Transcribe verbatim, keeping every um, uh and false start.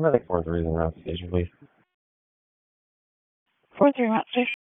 I'm at like four three in the route station, please. four three route station.